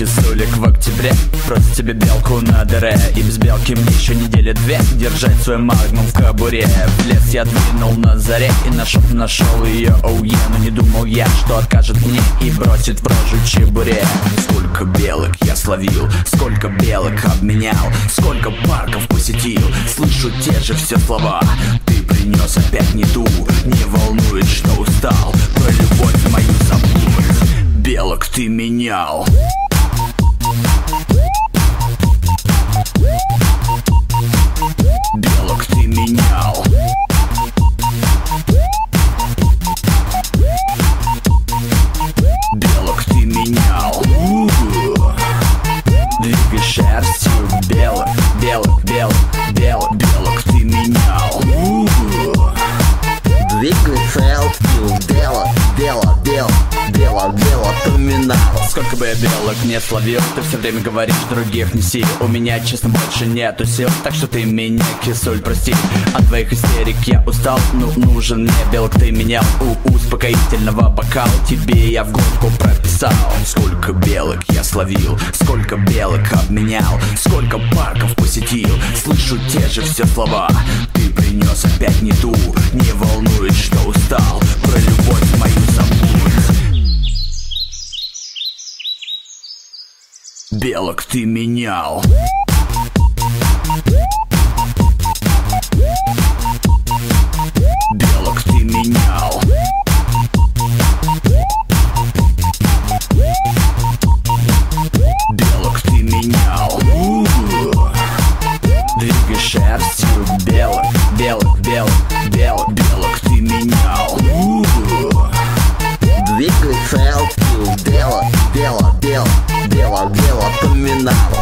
кисулик в октябре, просто тебе белку на дыре. И без белки мне еще недели две держать свой магнум в кобуре. В лес я двинул на заре и нашел ее, оу е. Но не думал я, что откажет мне и бросит в рожу чебуре. Сколько белок я словил, сколько белок обменял, сколько парков посетил, слышу те же все слова. Ты принес опять не ту, не волнует, что устал, про любовь мою забудь, белок ты менял. Белок ты менял. Белок ты менял. Двигай шерстью, белок, белок, белок, белок, белок ты менял. Двигай шерстью, белок, белок, белок, белок, белок ты менял. Сколько бы я белок не словил, ты все время говоришь, других неси. У меня, честно, больше нету сил, так что ты меня, кисуль, прости. От твоих истерик я устал, нужен мне белок ты менял. У успокоительного бокала тебе я в глотку прописал. Сколько белок я словил, сколько белок обменял, сколько парков посетил, слышу те же все слова. Ты принес опять не ту, не волнует, что устал, про любовь мою забудь. Белок ты менял. Белок ты менял. Белок ты менял. Двигай шерстью, белок, белок, белок, белок, белок ты менял. Двигай шерстью, белок, белок, белок, белок, белок ты менял.